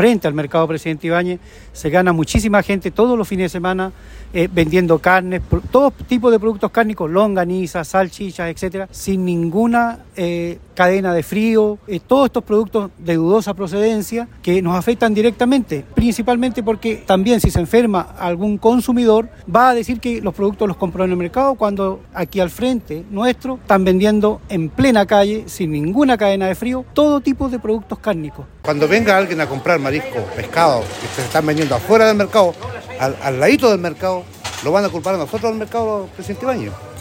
frente al mercado Presidente Ibáñez se gana muchísima gente todos los fines de semana vendiendo carnes, todo tipo de productos cárnicos, longanizas, salchichas, etcétera, sin ninguna cadena de frío, todos estos productos de dudosa procedencia que nos afectan directamente, principalmente porque también si se enferma algún consumidor va a decir que los productos los compró en el mercado cuando aquí al frente nuestro están vendiendo en plena calle, sin ninguna cadena de frío, todo tipo de productos cárnicos. Cuando venga alguien a comprar marisco, pescado, que se están vendiendo afuera del mercado, al ladito del mercado, lo van a culpar a nosotros del mercado Presidente Ibáñez.